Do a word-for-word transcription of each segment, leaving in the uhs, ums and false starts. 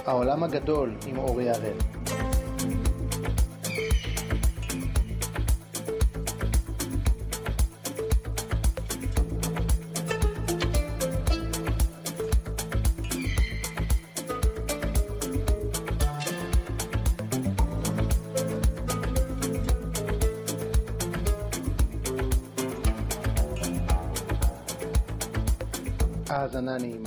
העולם הגדול עם אורי הראל. האזנה נעימה.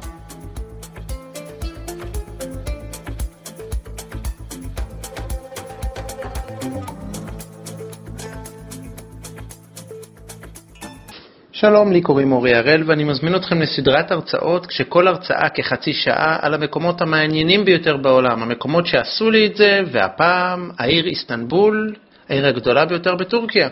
שלום, לי קוראים אורי הראל ואני מזמין אתכם לסדרת הרצאות כשכל הרצאה כחצי שעה על המקומות המעניינים ביותר בעולם, המקומות שעשו לי את זה, והפעם העיר איסטנבול, העיר הגדולה ביותר בטורקיה.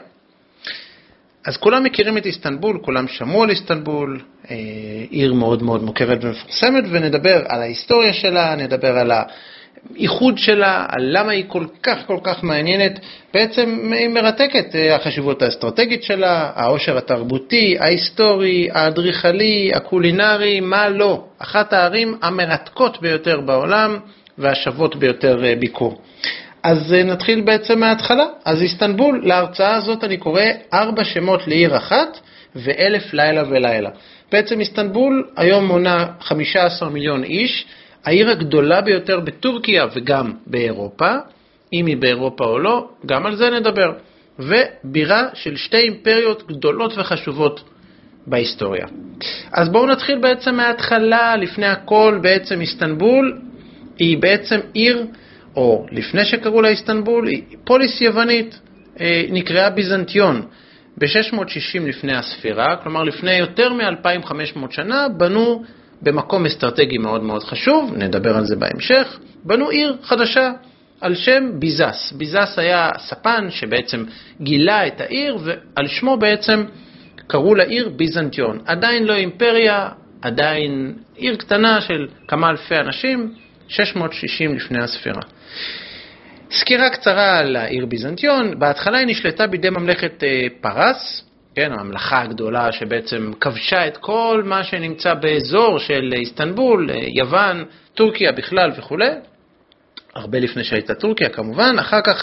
אז כולם מכירים את איסטנבול, כולם שמעו על איסטנבול, עיר מאוד מאוד מוכרת ומפורסמת, ונדבר על ההיסטוריה שלה, נדבר על האיחוד שלה, על למה היא כל כך כל כך מעניינת. בעצם היא מרתקת, החשיבות האסטרטגית שלה, העושר התרבותי, ההיסטורי, האדריכלי, הקולינרי, מה לא. אחת הערים המרתקות ביותר בעולם והשוות ביותר ביקור. אז נתחיל בעצם מההתחלה. אז איסטנבול, להרצאה הזאת אני קורא ארבע שמות לעיר אחת ואלף לילה ולילה. בעצם איסטנבול היום מונה חמישה עשר מיליון איש, העיר הגדולה ביותר בטורקיה וגם באירופה, אם היא באירופה או לא, גם על זה נדבר. ובירה של שתי אימפריות גדולות וחשובות בהיסטוריה. אז בואו נתחיל בעצם מההתחלה. לפני הכל בעצם איסטנבול היא בעצם עיר, או לפני שקראו לה איסטנבול, היא פוליס יוונית, נקראה ביזנטיון. ב-שש מאות ושישים לפני הספירה, כלומר לפני יותר מ-אלפיים וחמש מאות שנה, בנו במקום אסטרטגי מאוד מאוד חשוב, נדבר על זה בהמשך, בנו עיר חדשה על שם ביזס. ביזס היה ספן שבעצם גילה את העיר, ועל שמו בעצם קראו לעיר ביזנטיון. עדיין לא אימפריה, עדיין עיר קטנה של כמה אלפי אנשים, שש מאות ושישים לפני הספירה. סקירה קצרה על העיר ביזנטיון. בהתחלה היא נשלטה בידי ממלכת פרס, כן, הממלכה הגדולה שבעצם כבשה את כל מה שנמצא באזור של איסטנבול, יוון, טורקיה בכלל וכו'. הרבה לפני שהייתה טורקיה כמובן. אחר כך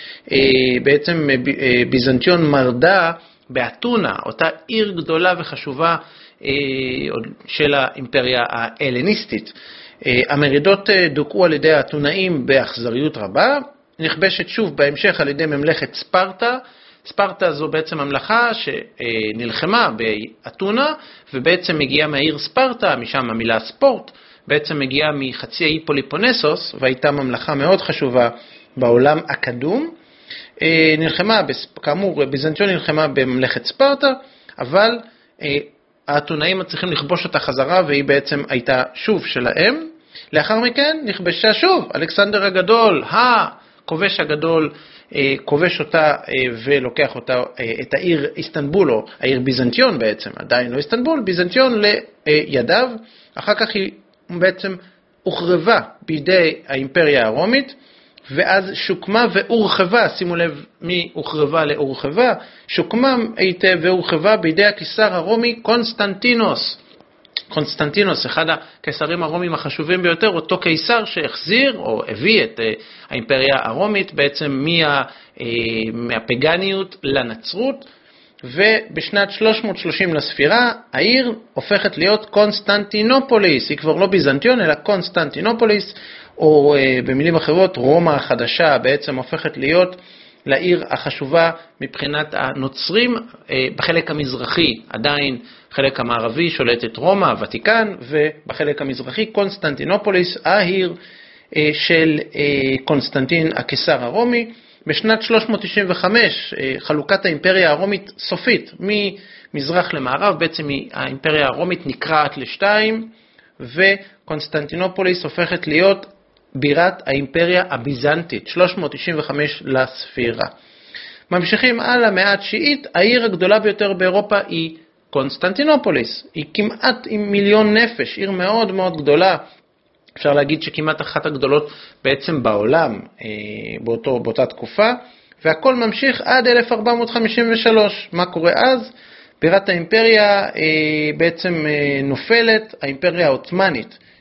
בעצם ביזנטיון מרדה באתונה, אותה עיר גדולה וחשובה של האימפריה ההלניסטית. המרידות דוכאו על ידי האתונאים באכזריות רבה, נכבשת שוב בהמשך על ידי ממלכת ספרטה. ספרטה זו בעצם ממלכה שנלחמה באתונה, ובעצם מגיעה מהעיר ספרטה, משם המילה ספורט, בעצם מגיעה מחצי האי פוליפונסוס, והייתה ממלכה מאוד חשובה בעולם הקדום. נלחמה, כאמור, ביזנטיון נלחמה בממלכת ספרטה, אבל האתונאים מצליחים לכבוש אותה חזרה, והיא בעצם הייתה שוב שלהם. לאחר מכן נכבשה שוב, אלכסנדר הגדול, הכובש הגדול, כובש אותה ולוקח אותה, את העיר איסטנבול, או העיר ביזנטיון בעצם, עדיין לא איסטנבול, ביזנטיון לידיו. אחר כך היא בעצם הוחרבה בידי האימפריה הרומית, ואז שוקמה והורחבה, שימו לב מי הוחרבה להורחבה, שוקמה היטב והורחבה בידי הקיסר הרומי קונסטנטינוס. קונסטנטינוס, אחד הקיסרים הרומיים החשובים ביותר, אותו קיסר שהחזיר או הביא את האימפריה הרומית בעצם מה, מהפגניות לנצרות, ובשנת שלוש מאות ושלושים לספירה העיר הופכת להיות קונסטנטינופוליס. היא כבר לא ביזנטיון אלא קונסטנטינופוליס, או במילים אחרות רומא החדשה בעצם הופכת להיות לעיר החשובה מבחינת הנוצרים. בחלק המזרחי עדיין חלק המערבי שולטת רומא, הוותיקן, ובחלק המזרחי קונסטנטינופוליס, העיר של קונסטנטין הקיסר הרומי. בשנת שלוש מאות תשעים וחמש חלוקת האימפריה הרומית סופית ממזרח למערב, בעצם האימפריה הרומית נקרעת לשתיים, וקונסטנטינופוליס הופכת להיות בירת האימפריה הביזנטית, שלוש מאות תשעים וחמש לספירה. ממשיכים על המאה התשיעית, העיר הגדולה ביותר באירופה היא קונסטנטינופוליס. היא כמעט עם מיליון נפש, עיר מאוד מאוד גדולה. אפשר להגיד שכמעט אחת הגדולות בעצם בעולם באותו, באותה תקופה, והכל ממשיך עד אלף ארבע מאות חמישים ושלוש. מה קורה אז? בירת האימפריה בעצם נופלת, האימפריה העות'מאנית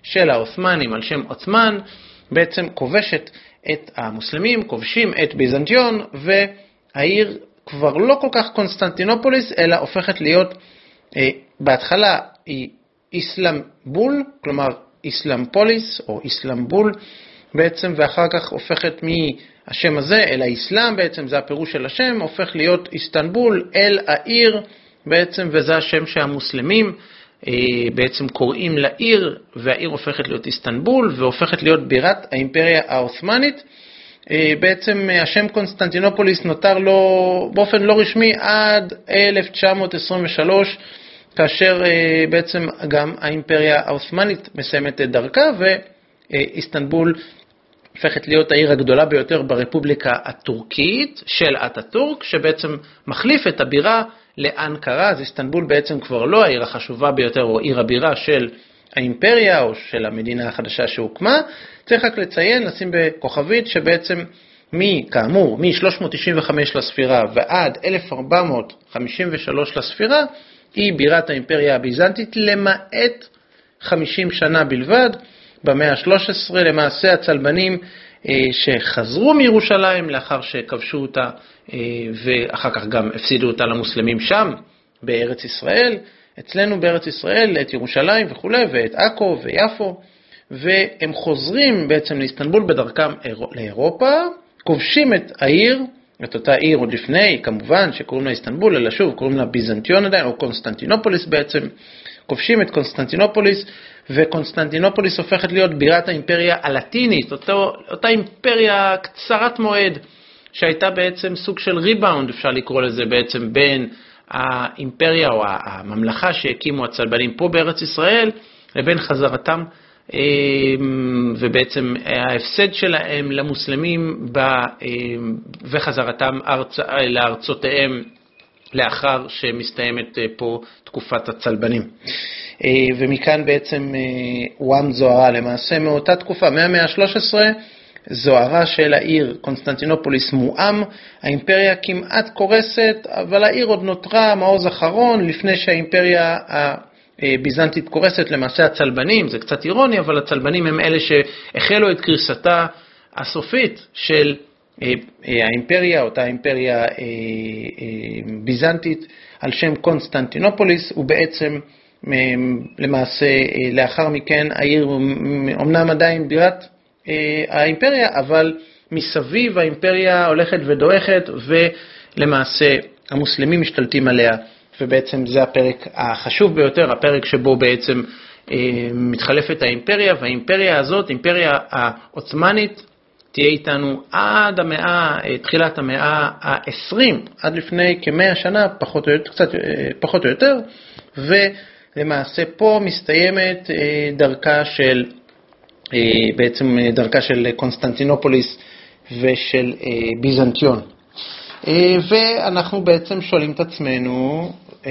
של העות'מאנים על שם עות'מאן, בעצם כובשת את המוסלמים, כובשים את ביזנטיון, והעיר כבר לא כל כך קונסטנטינופוליס, אלא הופכת להיות, אה, בהתחלה היא איסלאמבול, כלומר איסלאמפוליס או איסלאמבול בעצם, ואחר כך הופכת מהשם הזה אל האסלאם, בעצם זה הפירוש של השם, הופך להיות איסטנבול אל העיר בעצם, וזה השם שהמוסלמים אה, בעצם קוראים לעיר, והעיר הופכת להיות איסטנבול והופכת להיות בירת האימפריה העות'מאנית. בעצם השם קונסטנטינופוליס נותר לו באופן לא רשמי עד אלף תשע מאות עשרים ושלוש, כאשר בעצם גם האימפריה העות'מאנית מסיימת את דרכה, ואיסטנבול הופכת להיות העיר הגדולה ביותר ברפובליקה הטורקית של אטאטורק, שבעצם מחליף את הבירה לאנקרה. אז איסטנבול בעצם כבר לא העיר החשובה ביותר או עיר הבירה של האימפריה או של המדינה החדשה שהוקמה. צריך רק לציין, לשים בכוכבית, שבעצם מי, כאמור, מ-שלוש מאות תשעים וחמש לספירה ועד אלף ארבע מאות חמישים ושלוש לספירה, היא בירת האימפריה הביזנטית, למעט חמישים שנה בלבד. במאה ה-שלוש עשרה למעשה הצלבנים אה, שחזרו מירושלים לאחר שכבשו אותה, אה, ואחר כך גם הפסידו אותה למוסלמים שם בארץ ישראל, אצלנו בארץ ישראל, את ירושלים וכו', ואת עכו ויפו, והם חוזרים בעצם לאיסטנבול בדרכם לאירופה, כובשים את העיר, את אותה עיר עוד לפני, כמובן שקוראים לה איסטנבול, אלא שוב קוראים לה ביזנטיון עדיין, או קונסטנטינופוליס בעצם, כובשים את קונסטנטינופוליס, וקונסטנטינופוליס הופכת להיות בירת האימפריה הלטינית, אותו, אותה אימפריה קצרת מועד, שהייתה בעצם סוג של ריבאונד, אפשר לקרוא לזה בעצם, בין האימפריה או הממלכה שהקימו הצלבנים פה בארץ ישראל, לבין חזרתם, ובעצם ההפסד שלהם למוסלמים וחזרתם לארצותיהם לאחר שמסתיימת פה תקופת הצלבנים. ומכאן בעצם וואם זוהרה, למעשה מאותה תקופה, מהמאה ה-שלוש עשרה, זוהרה של העיר קונסטנטינופוליס מואם, האימפריה כמעט קורסת, אבל העיר עוד נותרה מעוז אחרון לפני שהאימפריה הביזנטית קורסת. למעשה הצלבנים, זה קצת אירוני, אבל הצלבנים הם אלה שהחלו את קריסתה הסופית של האימפריה, אותה אימפריה ביזנטית על שם קונסטנטינופוליס, ובעצם למעשה לאחר מכן העיר אומנם עדיין בירת האימפריה, אבל מסביב האימפריה הולכת ודועכת, ולמעשה המוסלמים משתלטים עליה, ובעצם זה הפרק החשוב ביותר, הפרק שבו בעצם מתחלפת האימפריה, והאימפריה הזאת, האימפריה העות'מאנית, תהיה איתנו עד המאה, תחילת המאה ה-עשרים, עד לפני כמאה שנה, פחות או יותר, קצת פחות או יותר, ולמעשה פה מסתיימת דרכה של בעצם דרכה של קונסטנטינופוליס ושל ביזנטיון. ואנחנו בעצם שואלים את עצמנו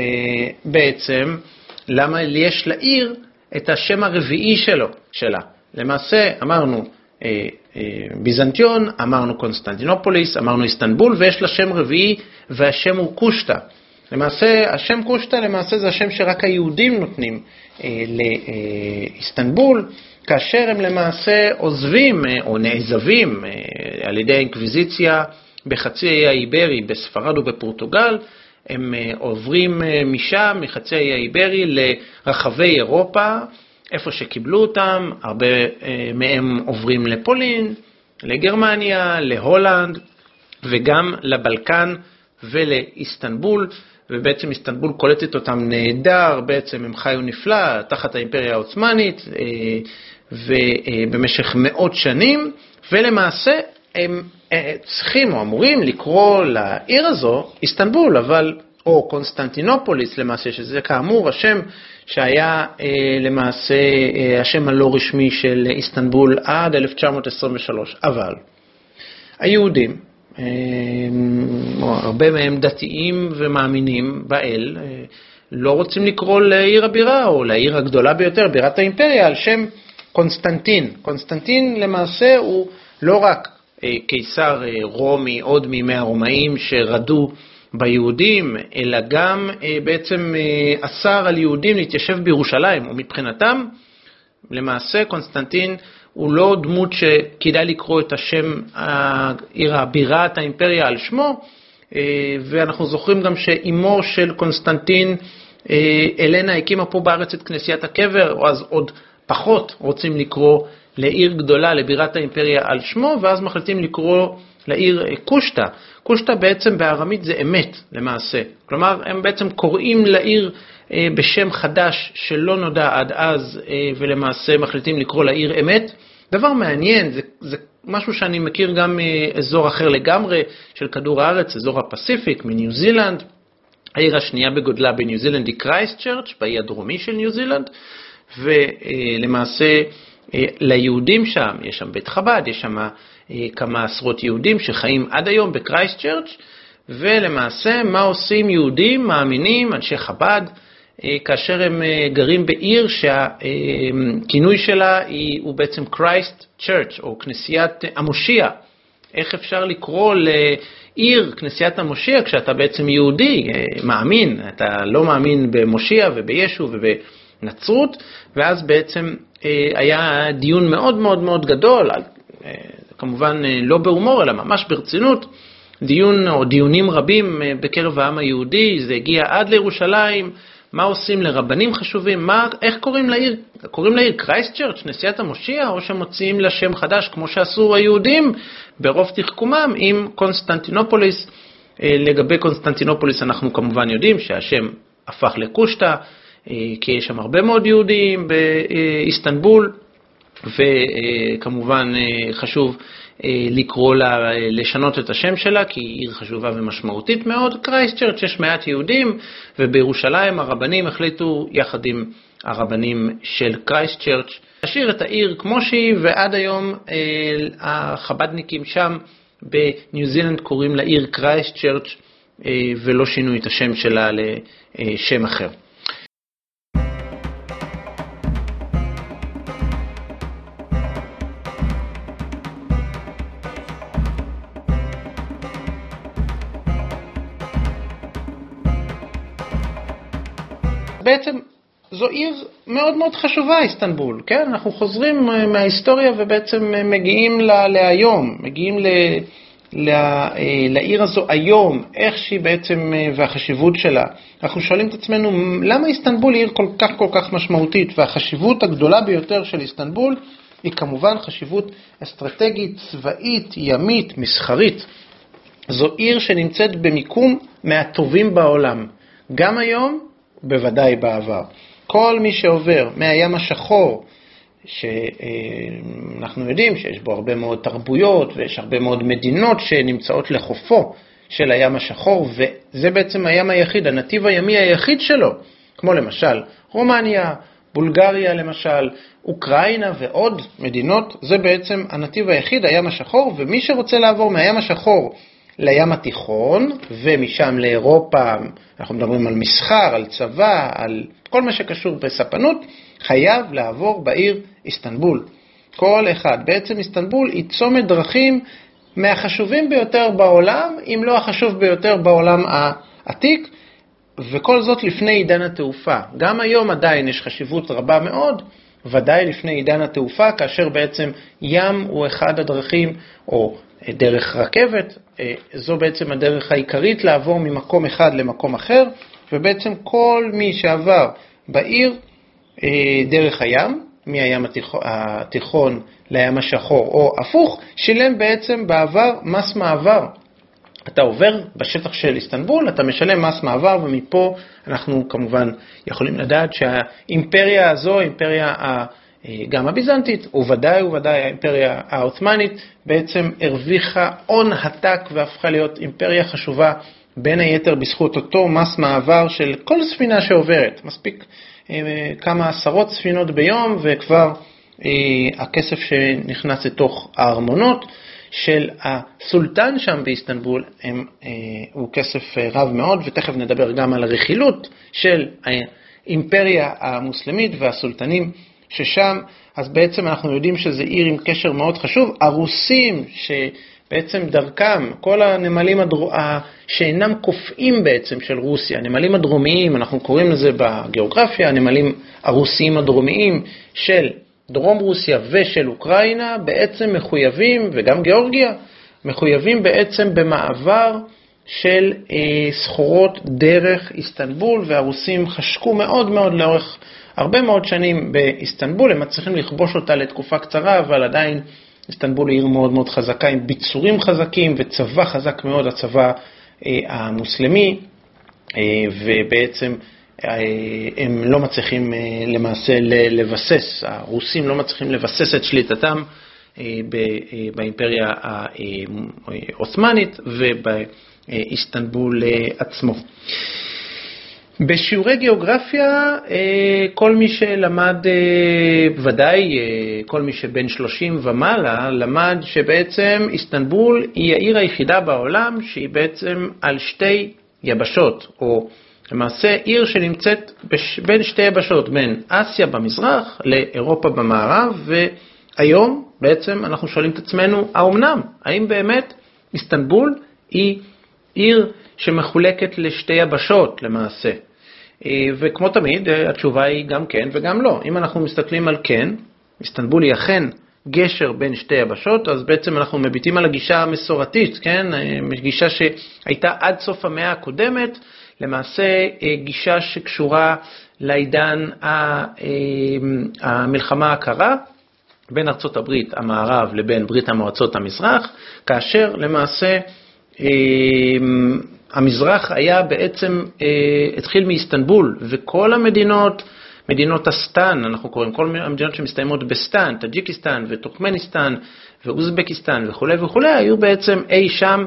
בעצם למה יש לעיר את השם הרביעי שלו, שלה. למעשה אמרנו ביזנטיון, אמרנו קונסטנטינופוליס, אמרנו איסטנבול, ויש לה שם רביעי והשם הוא קושטא. למעשה השם קושטא למעשה זה השם שרק היהודים נותנים לאיסטנבול, כאשר הם למעשה עוזבים או נעזבים על ידי האינקוויזיציה בחצי האי האיברי, בספרד ובפורטוגל, הם עוברים משם, מחצי האי האיברי, לרחבי אירופה, איפה שקיבלו אותם. הרבה מהם עוברים לפולין, לגרמניה, להולנד, וגם לבלקן ולאיסטנבול, ובעצם איסטנבול קולטת אותם נהדר, בעצם הם חיו נפלא תחת האימפריה העות'מאנית, ובמשך מאות שנים, ולמעשה הם צריכים או אמורים לקרוא לעיר הזו איסטנבול, אבל, או קונסטנטינופוליס למעשה, שזה כאמור השם שהיה למעשה השם הלא רשמי של איסטנבול עד אלף תשע מאות עשרים ושלוש. אבל היהודים, הרבה מהם דתיים ומאמינים באל, לא רוצים לקרוא לעיר הבירה או לעיר הגדולה ביותר, בירת האימפריה, על שם קונסטנטין. קונסטנטין למעשה הוא לא רק קיסר רומי עוד מימי הרומאים שרדו ביהודים, אלא גם בעצם אסר על יהודים להתיישב בירושלים, ומבחינתם למעשה קונסטנטין הוא לא דמות שכדאי לקרוא את השם העיר הבירת האימפריה על שמו, ואנחנו זוכרים גם שאימו של קונסטנטין, אלנה, הקימה פה בארץ את כנסיית הקבר, אז עוד פחות רוצים לקרוא לעיר גדולה, לבירת האימפריה על שמו, ואז מחליטים לקרוא לעיר קושטא. קושטא בעצם בארמית זה אמת למעשה. כלומר, הם בעצם קוראים לעיר בשם חדש שלא נודע עד אז, ולמעשה מחליטים לקרוא לעיר אמת. דבר מעניין, זה, זה משהו שאני מכיר גם מאזור אחר לגמרי של כדור הארץ, אזור הפסיפיק, מניו זילנד. העיר השנייה בגודלה בניו זילנד היא קרייסטצ'רץ', באי הדרומי של ניו זילנד, ולמעשה ליהודים שם, יש שם בית חב"ד, יש שם כמה עשרות יהודים שחיים עד היום בקרייסטצ'רץ', ולמעשה מה עושים יהודים מאמינים, אנשי חב"ד, כאשר הם גרים בעיר שהכינוי שלה הוא בעצם קרייסט צ'רץ' או כנסיית המושיע. איך אפשר לקרוא לעיר כנסיית המושיע כשאתה בעצם יהודי, מאמין, אתה לא מאמין במושיע ובישו ובנצרות, ואז בעצם היה דיון מאוד מאוד מאוד גדול, כמובן לא בהומור אלא ממש ברצינות, דיון או דיונים רבים בקרב העם היהודי, זה הגיע עד לירושלים, מה עושים לרבנים חשובים, מה, איך קוראים לעיר, קוראים לעיר קרייסטצ'רץ', נשיאת המושיע, או שמוציאים לה שם חדש, כמו שעשו היהודים, ברוב תחכומם, עם קונסטנטינופוליס. לגבי קונסטנטינופוליס אנחנו כמובן יודעים שהשם הפך לקושטא, כי יש שם הרבה מאוד יהודים באיסטנבול, וכמובן חשוב לקרוא לה, לשנות את השם שלה, כי היא עיר חשובה ומשמעותית מאוד. קרייסטצ'רץ' יש מעט יהודים, ובירושלים הרבנים החליטו יחד עם הרבנים של קרייסטצ'רץ' להשאיר את העיר כמו שהיא, ועד היום החבדניקים שם בניו זילנד קוראים לעיר קרייסטצ'רץ' ולא שינו את השם שלה לשם אחר. בעצם זו עיר מאוד מאוד חשובה, איסטנבול, כן? אנחנו חוזרים מההיסטוריה ובעצם מגיעים לה, להיום, מגיעים ל, לה, לעיר הזו היום, איך שהיא בעצם והחשיבות שלה. אנחנו שואלים את עצמנו, למה איסטנבול היא עיר כל כך כל כך משמעותית? והחשיבות הגדולה ביותר של איסטנבול היא כמובן חשיבות אסטרטגית, צבאית, ימית, מסחרית. זו עיר שנמצאת במיקום מהטובים בעולם, גם היום, בוודאי בעבר. כל מי שעובר מהים השחור, שאנחנו יודעים שיש בו הרבה מאוד תרבויות ויש הרבה מאוד מדינות שנמצאות לחופו של הים השחור, וזה בעצם הים היחיד, הנתיב הימי היחיד שלו, כמו למשל רומניה, בולגריה למשל, אוקראינה ועוד מדינות, זה בעצם הנתיב היחיד, הים השחור, ומי שרוצה לעבור מהים השחור לים התיכון, ומשם לאירופה, אנחנו מדברים על מסחר, על צבא, על כל מה שקשור בספנות, חייב לעבור בעיר איסטנבול. כל אחד. בעצם איסטנבול היא צומת דרכים מהחשובים ביותר בעולם, אם לא החשוב ביותר בעולם העתיק, וכל זאת לפני עידן התעופה. גם היום עדיין יש חשיבות רבה מאוד, ודאי לפני עידן התעופה, כאשר בעצם ים הוא אחד הדרכים, או דרך רכבת, זו בעצם הדרך העיקרית לעבור ממקום אחד למקום אחר, ובעצם כל מי שעבר בעיר דרך הים, מהים התיכון לים השחור או הפוך, שילם בעצם בעבר מס מעבר. אתה עובר בשטח של איסטנבול, אתה משלם מס מעבר, ומפה אנחנו כמובן יכולים לדעת שהאימפריה הזו, האימפריה גם הביזנטית, וודאי וודאי האימפריה העות'מאנית, בעצם הרוויחה הון עתק והפכה להיות אימפריה חשובה, בין היתר בזכות אותו מס מעבר של כל ספינה שעוברת. מספיק כמה עשרות ספינות ביום, וכבר הכסף שנכנס לתוך הארמונות של הסולטן שם באיסטנבול הם, הוא כסף רב מאוד, ותכף נדבר גם על הרכילות של האימפריה המוסלמית והסולטנים ששם. אז בעצם אנחנו יודעים שזה עיר עם קשר מאוד חשוב. הרוסים שבעצם דרכם, כל הנמלים הדרו... שאינם קופאים בעצם של רוסיה, הנמלים הדרומיים, אנחנו קוראים לזה בגיאוגרפיה, הנמלים הרוסיים הדרומיים של דרום רוסיה ושל אוקראינה בעצם מחויבים, וגם גיאורגיה, מחויבים בעצם במעבר של אה, סחורות דרך איסטנבול, והרוסים חשקו מאוד מאוד לאורך הרבה מאוד שנים באיסטנבול, הם מצליחים לכבוש אותה לתקופה קצרה, אבל עדיין איסטנבול היא עיר מאוד מאוד חזקה, עם ביצורים חזקים וצבא חזק מאוד, הצבא אה, המוסלמי, אה, ובעצם אה, הם לא מצליחים אה, למעשה לבסס, הרוסים לא מצליחים לבסס את שליטתם אה, ב, אה, באימפריה העות'מאנית ובאיסטנבול אה, עצמו. בשיעורי גיאוגרפיה, כל מי שלמד, ודאי כל מי שבין שלושים ומעלה, למד שבעצם איסטנבול היא העיר היחידה בעולם שהיא בעצם על שתי יבשות, או למעשה עיר שנמצאת בין שתי יבשות, בין אסיה במזרח לאירופה במערב, והיום בעצם אנחנו שואלים את עצמנו, האמנם? האם באמת איסטנבול היא עיר שמחולקת לשתי יבשות למעשה? וכמו תמיד, התשובה היא גם כן וגם לא. אם אנחנו מסתכלים על כן, איסטנבול היא אכן גשר בין שתי יבשות, אז בעצם אנחנו מביטים על הגישה המסורתית, כן? גישה שהייתה עד סוף המאה הקודמת, למעשה גישה שקשורה לעידן המלחמה הקרה, בין ארצות הברית המערב לבין ברית המועצות המזרח, כאשר למעשה המזרח היה בעצם, התחיל מאיסטנבול, וכל המדינות, מדינות הסטן, אנחנו קוראים, כל המדינות שמסתיימות בסטן, טאג'יקיסטן וטורקמניסטן ואוזבקיסטן וכו' וכו', היו בעצם אי שם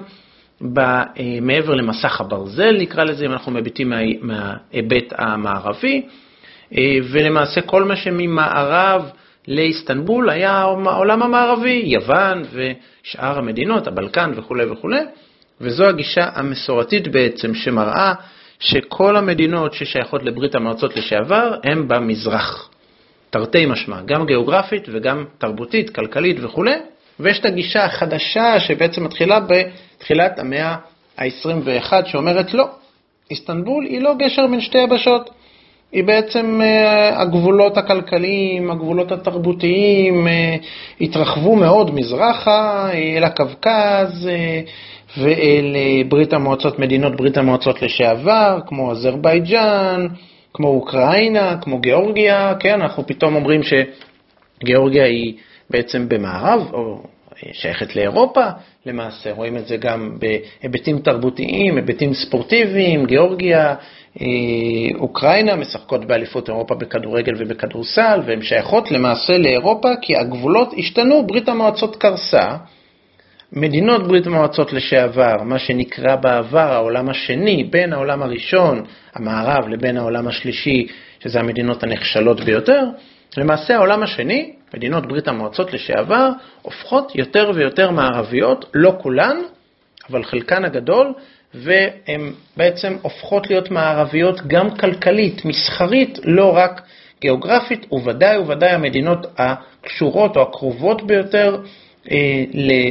מעבר למסך הברזל, נקרא לזה, אם אנחנו מביטים מההיבט המערבי, ולמעשה כל מה שממערב לאיסטנבול היה העולם המערבי, יוון ושאר המדינות, הבלקן וכו' וכו'. וזו הגישה המסורתית בעצם שמראה שכל המדינות ששייכות לברית המועצות לשעבר הם במזרח. תרתי משמע, גם גיאוגרפית וגם תרבותית, כלכלית וכו'. ויש את הגישה החדשה שבעצם מתחילה בתחילת המאה ה-עשרים ואחת שאומרת לא, איסטנבול היא לא גשר בין שתי יבשות. היא בעצם הגבולות הכלכליים, הגבולות התרבותיים התרחבו מאוד מזרחה אל הקווקז ואל ברית המועצות, מדינות ברית המועצות לשעבר, כמו אזרבייג'אן, כמו אוקראינה, כמו גיאורגיה. כן, אנחנו פתאום אומרים שגיאורגיה היא בעצם במערב, או שייכת לאירופה, למעשה רואים את זה גם בהיבטים תרבותיים, היבטים ספורטיביים, גיאורגיה, אוקראינה משחקות באליפות אירופה בכדורגל ובכדורסל, והן שייכות למעשה לאירופה כי הגבולות השתנו, ברית המועצות קרסה, מדינות ברית המועצות לשעבר, מה שנקרא בעבר העולם השני, בין העולם הראשון, המערב, לבין העולם השלישי, שזה המדינות הנחשלות ביותר, למעשה העולם השני, מדינות ברית המועצות לשעבר, הופכות יותר ויותר מערביות, לא כולן, אבל חלקן הגדול, והן בעצם הופכות להיות מערביות גם כלכלית, מסחרית, לא רק גיאוגרפית, וודאי וודאי המדינות הקשורות או הקרובות ביותר אה, ל, אה,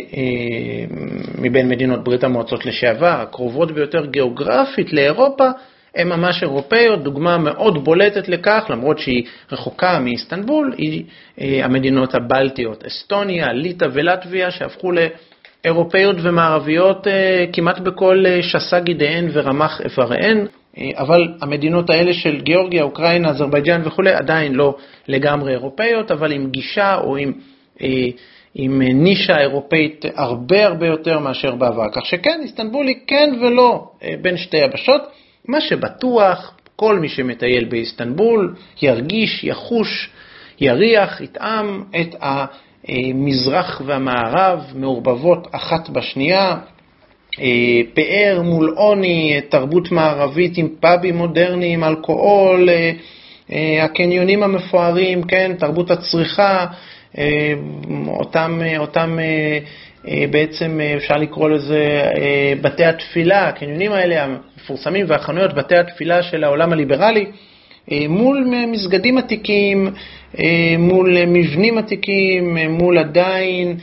מבין מדינות ברית המועצות לשעבר, הקרובות ביותר גיאוגרפית לאירופה, הן ממש אירופאיות. דוגמה מאוד בולטת לכך, למרות שהיא רחוקה מאיסטנבול, היא אה, המדינות הבלטיות, אסטוניה, ליטא ולטביה, שהפכו ל... אירופאיות ומערביות כמעט בכל שסה גידיהן ורמח איבריהן, אבל המדינות האלה של גיאורגיה, אוקראינה, אזרבייג'אן וכו' עדיין לא לגמרי אירופאיות, אבל עם גישה או עם, עם נישה אירופאית הרבה הרבה יותר מאשר בעבר. כך שכן, איסטנבול היא כן ולא בין שתי יבשות. מה שבטוח, כל מי שמטייל באיסטנבול ירגיש, יחוש, יריח, יטעם את ה... מזרח והמערב מעורבבות אחת בשנייה, פאר מול עוני, תרבות מערבית עם פאבים מודרניים, אלכוהול, הקניונים המפוארים, כן, תרבות הצריכה, אותם, אותם בעצם אפשר לקרוא לזה בתי התפילה, הקניונים האלה המפורסמים והחנויות, בתי התפילה של העולם הליברלי, מול מסגדים עתיקים, מול מבנים עתיקים, מול עדיין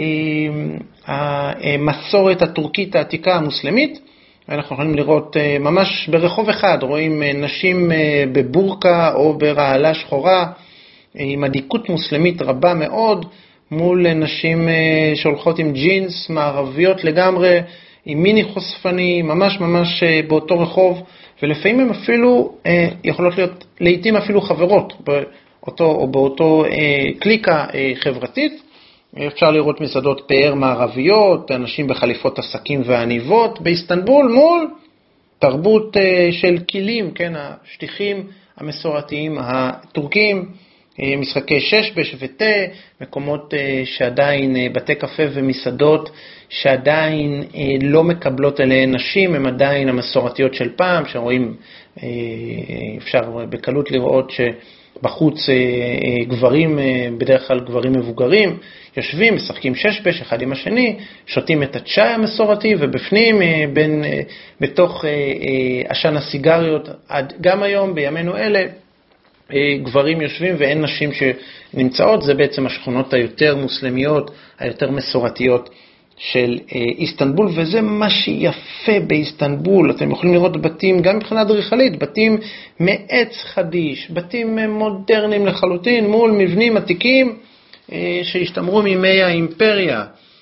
המסורת הטורקית העתיקה המוסלמית. אנחנו יכולים לראות ממש ברחוב אחד, רואים נשים בבורקה או ברעלה שחורה, עם אדיקות מוסלמית רבה מאוד, מול נשים שהולכות עם ג'ינס מערביות לגמרי, עם מיני חושפני, ממש ממש באותו רחוב, ולפעמים הם אפילו יכולות להיות לעתים אפילו חברות באותו, או באותו קליקה חברתית. אפשר לראות מסעדות פאר מערביות, אנשים בחליפות עסקים ועניבות באיסטנבול, מול תרבות של כלים, כן, השטיחים המסורתיים הטורקים, משחקי שש-בש ותה, מקומות שעדיין, בתי קפה ומסעדות שעדיין לא מקבלות אליהן נשים, הם עדיין המסורתיות של פעם, שרואים, אפשר בקלות לראות שבחוץ גברים, בדרך כלל גברים מבוגרים, יושבים, משחקים שש-בש אחד עם השני, שותים את הצ'אי המסורתי, ובפנים, בין, בתוך עשן הסיגריות, גם היום, בימינו אלה, גברים יושבים ואין נשים שנמצאות. זה בעצם השכונות היותר מוסלמיות, היותר מסורתיות של איסטנבול, וזה מה שיפה באיסטנבול. אתם יכולים לראות בתים, גם מבחינה אדריכלית, בתים מעץ חדיש, בתים מודרניים לחלוטין, מול מבנים עתיקים שהשתמרו מימי האימפריה.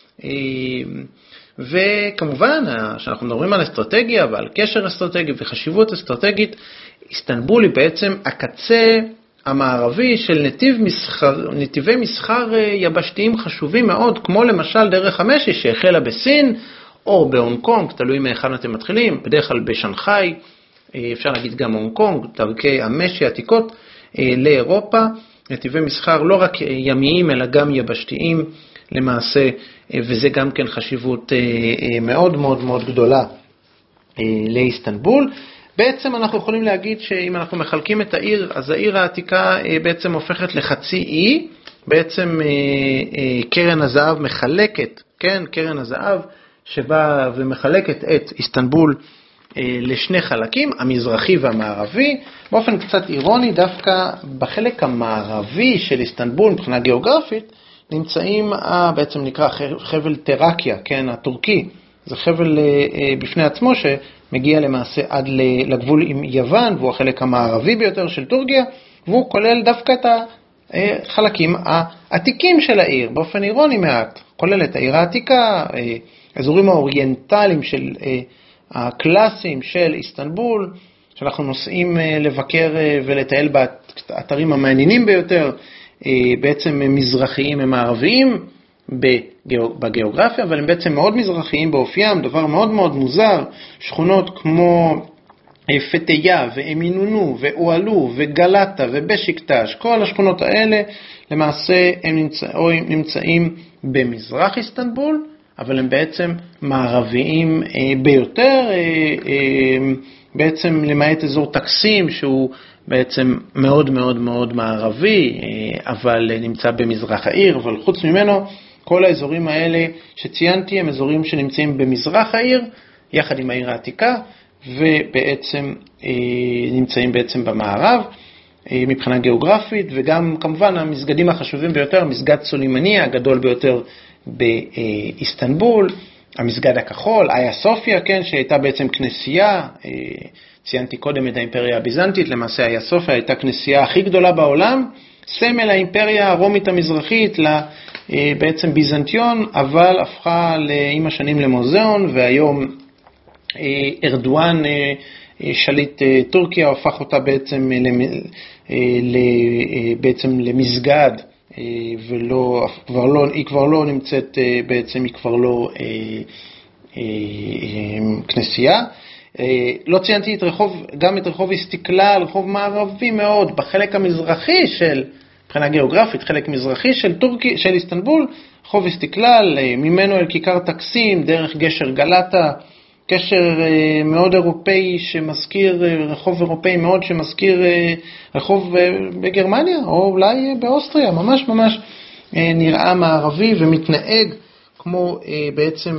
וכמובן, שאנחנו מדברים על אסטרטגיה ועל קשר אסטרטגי וחשיבות אסטרטגית, איסטנבול היא בעצם הקצה המערבי של נתיב מסחר, נתיבי מסחר יבשתיים חשובים מאוד, כמו למשל דרך המשי שהחלה בסין או בהונג קונג, תלוי מאיכן אתם מתחילים, בדרך כלל בשנגחאי, אפשר להגיד גם הונג קונג, דרכי המשי עתיקות לאירופה, נתיבי מסחר לא רק ימיים אלא גם יבשתיים למעשה, וזה גם כן חשיבות מאוד מאוד מאוד גדולה לאיסטנבול. בעצם אנחנו יכולים להגיד שאם אנחנו מחלקים את העיר, אז העיר העתיקה בעצם הופכת לחצי אי, בעצם קרן הזהב מחלקת, כן, קרן הזהב שבאה ומחלקת את איסטנבול לשני חלקים, המזרחי והמערבי. באופן קצת אירוני, דווקא בחלק המערבי של איסטנבול, מבחינה גיאוגרפית, נמצאים, בעצם נקרא חבל טראקיה, כן, הטורקי. זה חבל בפני עצמו שמגיע למעשה עד לגבול עם יוון, והוא החלק המערבי ביותר של טורקיה, והוא כולל דווקא את החלקים העתיקים של העיר, באופן אירוני מעט. כולל את העיר העתיקה, אזורים האוריינטליים של הקלאסיים של איסטנבול, שאנחנו נוסעים לבקר ולטייל באתרים המעניינים ביותר, בעצם מזרחיים הם מערביים בגיאוגרפיה, אבל הם בעצם מאוד מזרחיים באופיים, דבר מאוד מאוד מוזר. שכונות כמו פתיה ואמינונו ואוהלו וגלטה ובשיקטש, כל השכונות האלה למעשה הם נמצאים, נמצאים במזרח איסטנבול, אבל הם בעצם מערביים ביותר, בעצם למעט אזור טקסים שהוא בעצם מאוד מאוד מאוד מערבי, אבל נמצא במזרח העיר, אבל חוץ ממנו כל האזורים האלה שציינתי הם אזורים שנמצאים במזרח העיר, יחד עם העיר העתיקה, ובעצם נמצאים בעצם במערב, מבחינה גיאוגרפית, וגם כמובן המסגדים החשובים ביותר, מסגד סולימני הגדול ביותר באיסטנבול, המסגד הכחול, איה סופיה, כן, שהייתה בעצם כנסייה, ציינתי קודם את האימפריה הביזנטית, למעשה איה סופיה הייתה כנסייה הכי גדולה בעולם, סמל האימפריה הרומית המזרחית, בעצם ביזנטיון, אבל הפכה עם השנים למוזיאון, והיום ארדואן, שליט טורקיה, הפך אותה בעצם, בעצם למסגד, ולא, כבר לא, היא כבר לא נמצאת, בעצם היא כבר לא כנסייה. לא ציינתי את רחוב, גם את רחוב איסטיקלל, רחוב מערבי מאוד, בחלק המזרחי של, מבחינה גיאוגרפית, חלק מזרחי של טורקיה, של איסטנבול, רחוב איסטיקלל, ממנו אל כיכר טקסים, דרך גשר גלטה, קשר מאוד אירופאי שמזכיר, רחוב אירופאי מאוד שמזכיר רחוב בגרמניה, או אולי באוסטריה, ממש ממש נראה מערבי ומתנהג כמו בעצם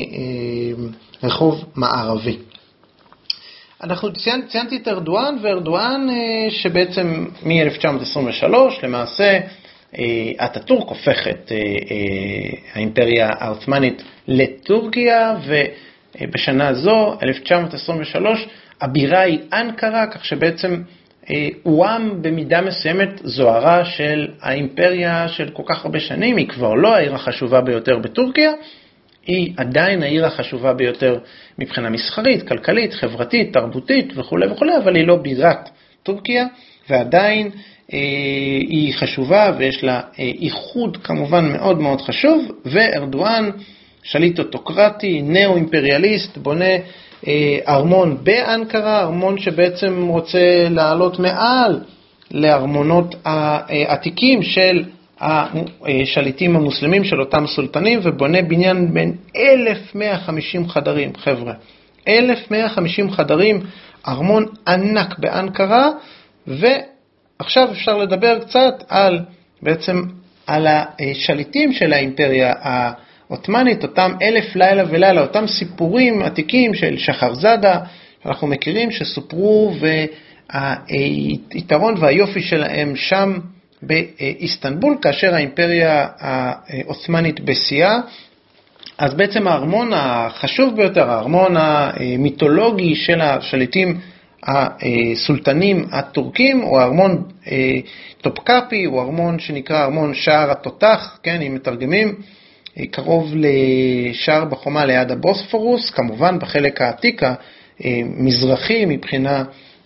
רחוב מערבי. אנחנו ציינתי, ציינתי את ארדואן, וארדואן שבעצם מ-אלף תשע מאות עשרים ושלוש למעשה אטאטורק הופך את האימפריה העות'מאנית לטורקיה, ובשנה זו, אלף תשע מאות עשרים ושלוש, הבירה היא אנקרה, כך שבעצם וואם במידה מסוימת זוהרה של האימפריה של כל כך הרבה שנים, היא כבר לא העיר החשובה ביותר בטורקיה, היא עדיין העיר החשובה ביותר מבחינה מסחרית, כלכלית, חברתית, תרבותית וכו' וכו', אבל היא לא בירת טורקיה, ועדיין אה, היא חשובה ויש לה אה, איחוד כמובן מאוד מאוד חשוב, וארדואן, שליט אוטוקרטי, נאו-אימפריאליסט, בונה אה, ארמון באנקרה, ארמון שבעצם רוצה לעלות מעל לארמונות העתיקים של השליטים המוסלמים של אותם סולטנים, ובונה בניין בין אלף מאה וחמישים חדרים, חבר'ה. אלף מאה וחמישים חדרים, ארמון ענק באנקרה, ועכשיו אפשר לדבר קצת על, בעצם, על השליטים של האימפריה העות'מאנית, אותם אלף לילה ולילה, אותם סיפורים עתיקים של שחרזאדה, אנחנו מכירים שסופרו, והיתרון והיופי שלהם שם, באיסטנבול, כאשר האימפריה העות'מאנית בשיאה. אז בעצם הארמון החשוב ביותר, הארמון המיתולוגי של השליטים הסולטנים הטורקים, הוא הארמון טופקאפי, הוא ארמון שנקרא ארמון שער התותח, כן, אם מתרגמים, קרוב לשער בחומה ליד הבוספורוס, כמובן בחלק העתיק המזרחי מבחינה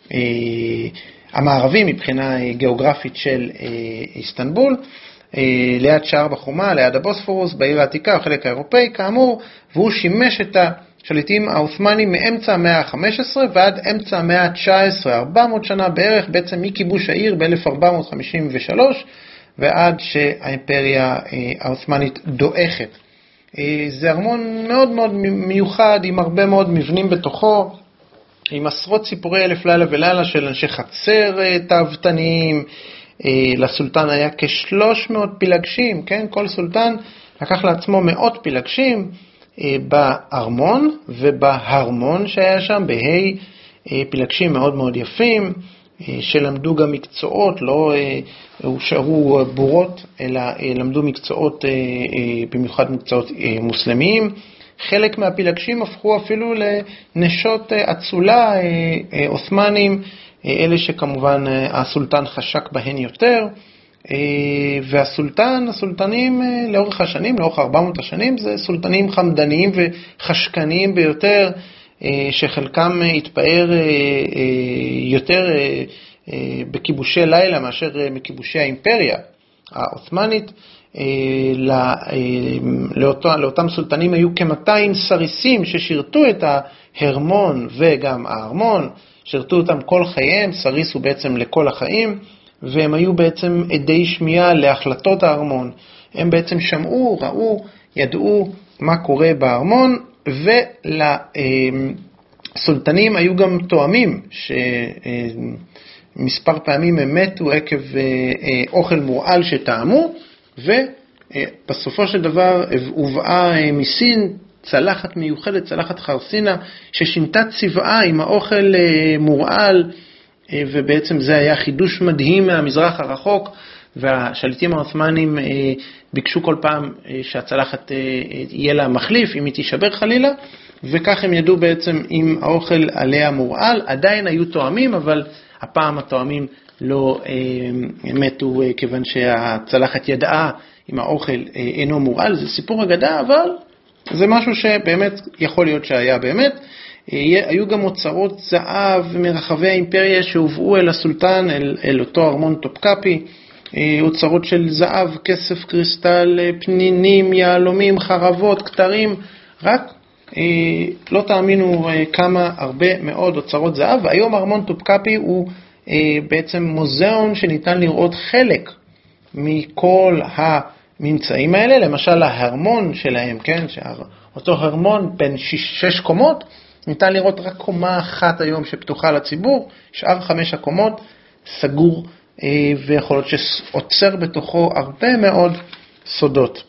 המערבי מבחינה גיאוגרפית של איסטנבול, ליד שער בחומה, ליד הבוספורוס, בעיר העתיקה, החלק האירופאי, כאמור, והוא שימש את השליטים העות'מאנים מאמצע המאה ה-חמש עשרה ועד אמצע המאה ה-תשע עשרה, ארבע מאות שנה בערך, בעצם מכיבוש העיר ב-אלף ארבע מאות חמישים ושלוש, ועד שהאימפריה העות'מאנית דועכת. זה ארמון מאוד מאוד מיוחד, עם הרבה מאוד מבנים בתוכו, עם עשרות סיפורי אלף לילה ולילה של אנשי חצר תאוותניים. לסולטן היה כ-שלוש מאות פילגשים, כן? כל סולטן לקח לעצמו מאות פילגשים בארמון ובהרמון שהיה שם, בהי פילגשים מאוד מאוד יפים, שלמדו גם מקצועות, לא הושארו בורות, אלא למדו מקצועות, במיוחד מקצועות מוסלמיים. חלק מהפילגשים הפכו אפילו לנשות אצולה עות'מאנים, אלה שכמובן הסולטן חשק בהן יותר, והסולטן, הסולטנים לאורך השנים, לאורך ארבע מאות השנים, זה סולטנים חמדניים וחשקניים ביותר, שחלקם התפאר יותר בכיבושי לילה מאשר מכיבושי האימפריה העות'מאנית. לאותם סולטנים היו כ-מאתיים סריסים ששירתו את ההרמון וגם הארמון, שירתו אותם כל חייהם, סריס הוא בעצם לכל החיים, והם היו בעצם עדי שמיעה להחלטות הארמון. הם בעצם שמעו, ראו, ידעו מה קורה בארמון, ולסולטנים היו גם תואמים, שמספר פעמים הם מתו עקב אוכל מורעל שטעמו, ובסופו של דבר הובאה מסין צלחת מיוחדת, צלחת חרסינה, ששינתה צבעה עם האוכל מורעל, ובעצם זה היה חידוש מדהים מהמזרח הרחוק, והשליטים העות'מאנים ביקשו כל פעם שהצלחת יהיה לה מחליף, אם היא תישבר חלילה, וכך הם ידעו בעצם אם האוכל עליה מורעל. עדיין היו תואמים, אבל הפעם התואמים לא מתו כיוון שהצלחת ידעה אם האוכל אינו מורעל. זה סיפור אגדה, אבל זה משהו שבאמת יכול להיות שהיה באמת. היו גם אוצרות זהב מרחבי האימפריה שהובאו אל הסולטן, אל, אל אותו ארמון טופקאפי, אוצרות של זהב, כסף, קריסטל, פנינים, יהלומים, חרבות, כתרים, רק לא תאמינו כמה הרבה מאוד אוצרות זהב. והיום ארמון טופקאפי הוא בעצם מוזיאון שניתן לראות חלק מכל הממצאים האלה, למשל ההרמון שלהם, כן, אותו הרמון בין שש, שש קומות, ניתן לראות רק קומה אחת היום שפתוחה לציבור, שאר חמש הקומות סגור, ויכול להיות שעוצר בתוכו הרבה מאוד סודות.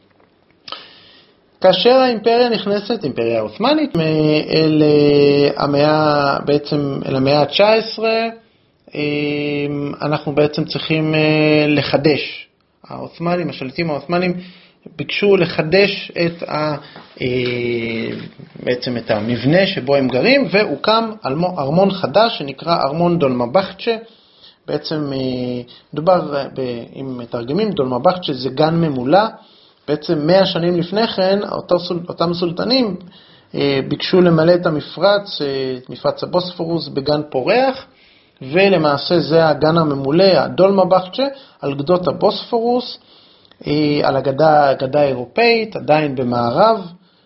כאשר האימפריה נכנסת, אימפריה העות'מאנית, אל המאה, בעצם אל המאה ה-תשע עשרה, אנחנו בעצם צריכים לחדש. העות'מאנים, השליטים העות'מאנים, ביקשו לחדש את ה, בעצם את המבנה שבו הם גרים, והוקם ארמון חדש שנקרא ארמון דולמבחצ'ה, בעצם מדובר, אם מתרגמים, דולמבחצ'ה זה גן ממולא. בעצם מאה שנים לפני כן, אותם סולטנים ביקשו למלא את המפרץ, את מפרץ הבוספורוס, בגן פורח, ולמעשה זה הגן הממולא, הדולמבחצ'ה, על גדות הבוספורוס, על הגדה, הגדה האירופאית, עדיין במערב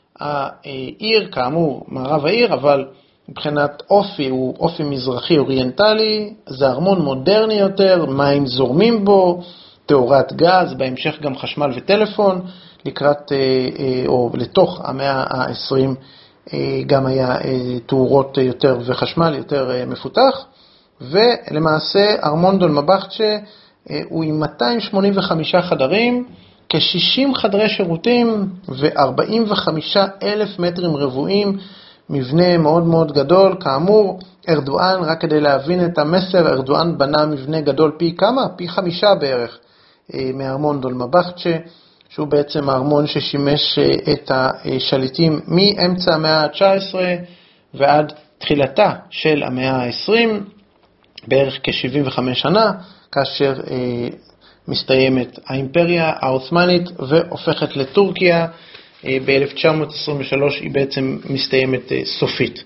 העיר, כאמור, מערב העיר, אבל מבחינת אופי, הוא אופי מזרחי אוריינטלי, זה ארמון מודרני יותר, מים זורמים בו, תאורת גז, בהמשך גם חשמל וטלפון, לקראת, או לתוך המאה ה-עשרים, גם היה תאורות יותר וחשמל יותר מפותח, ולמעשה ארמון דולמבחצ'ה הוא עם מאתיים שמונים וחמישה חדרים, כ-שישים חדרי שירותים ו-ארבעים וחמישה אלף מטרים רבועים, מבנה מאוד מאוד גדול. כאמור, ארדואן, רק כדי להבין את המסר, ארדואן בנה מבנה גדול פי כמה? פי חמישה בערך מארמון דולמבחצ'ה, שהוא בעצם הארמון ששימש את השליטים מאמצע המאה ה-תשע עשרה ועד תחילתה של המאה ה-עשרים, בערך כ-שבעים וחמש שנה, כאשר מסתיימת האימפריה העות'מאנית והופכת לטורקיה. ב-אלף תשע מאות עשרים ושלוש היא בעצם מסתיימת סופית.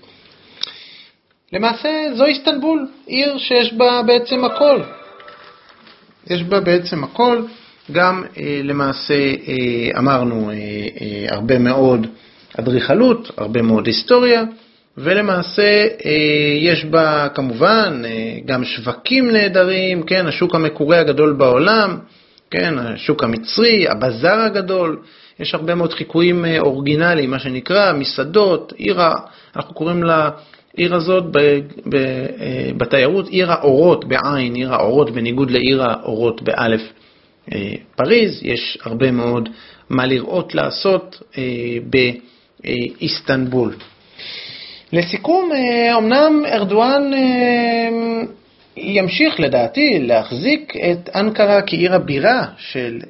למעשה זו איסטנבול, עיר שיש בה בעצם הכל. יש בה בעצם הכל, גם למעשה אמרנו הרבה מאוד אדריכלות, הרבה מאוד היסטוריה, ולמעשה יש בה כמובן גם שווקים נהדרים, כן, השוק המקורי הגדול בעולם, כן, השוק המצרי, הבזאר הגדול, יש הרבה מאוד חיקויים אורגינליים, מה שנקרא, מסעדות, עיר, אנחנו קוראים לה עיר הזאת ב, ב, בתיירות, עיר האורות בעין, עיר האורות בניגוד לעיר האורות באלף. פריז, יש הרבה מאוד מה לראות לעשות באיסטנבול. לסיכום, אמנם ארדואן ימשיך לדעתי להחזיק את אנקרה כעיר הבירה של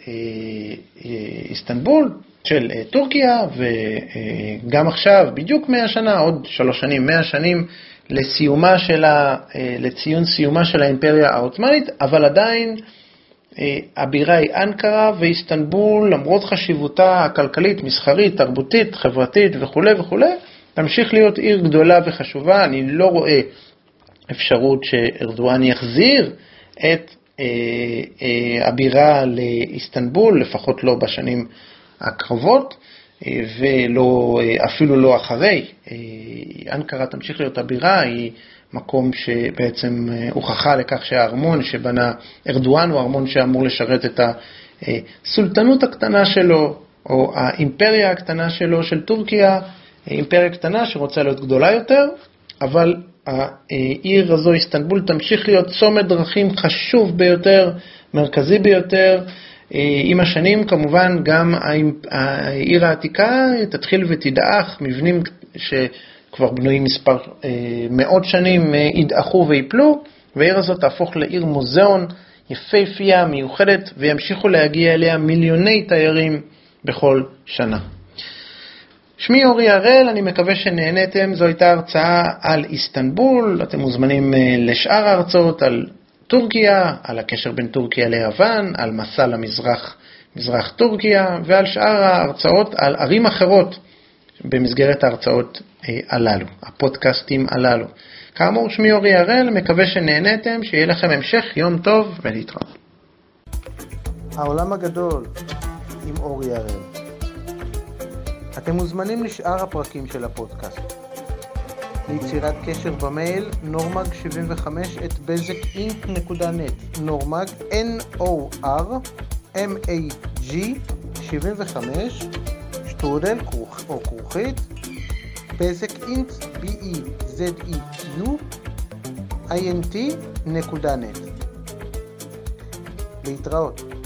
איסטנבול, של טורקיה, וגם עכשיו, בדיוק מאה שנה, עוד שלוש שנים, מאה שנים לסיומה של ה, לציון סיומה של האימפריה העות'מאנית, אבל עדיין הבירה היא אנקרה, ואיסטנבול, למרות חשיבותה הכלכלית, מסחרית, תרבותית, חברתית וכו' וכו', תמשיך להיות עיר גדולה וחשובה. אני לא רואה אפשרות שארדואן יחזיר את אה, אה, הבירה לאיסטנבול, לפחות לא בשנים הקרבות, אה, ולא, אה, אפילו לא אחרי. אה, אנקרה תמשיך להיות הבירה, היא מקום שבעצם אה, הוכחה לכך שהארמון שבנה ארדואן הוא ארמון שאמור לשרת את הסולטנות הקטנה שלו, או האימפריה הקטנה שלו של טורקיה, אימפריה קטנה שרוצה להיות גדולה יותר, אבל העיר הזו, איסטנבול, תמשיך להיות צומת דרכים חשוב ביותר, מרכזי ביותר. עם השנים, כמובן, גם העיר העתיקה תתחיל ותדעך, מבנים שכבר בנויים מספר מאות שנים ידעכו ויפלו, והעיר הזאת תהפוך לעיר מוזיאון יפהפייה, מיוחדת, וימשיכו להגיע אליה מיליוני תיירים בכל שנה. שמי אורי הראל, אני מקווה שנהנתם. זו הייתה הרצאה על איסטנבול. אתם מוזמנים לשאר ההרצאות על טורקיה, על הקשר בין טורקיה ליוון, על מסע למזרח, מזרח טורקיה, ועל שאר ההרצאות על ערים אחרות במסגרת ההרצאות הללו, הפודקאסטים הללו. כאמור, שמי אורי הראל, מקווה שנהנתם, שיהיה לכם המשך יום טוב ולהתראות. העולם הגדול עם אורי הראל. אתם מוזמנים לשאר הפרקים של הפודקאסט. ליצירת קשר במייל נורמג שבעים וחמש את בזק אינק נקודה נט, נורמג N O R M A G שבעים וחמש שטרודל או כרוכית בזק אינק B E Z E Q I N T נקודה נט. להתראות.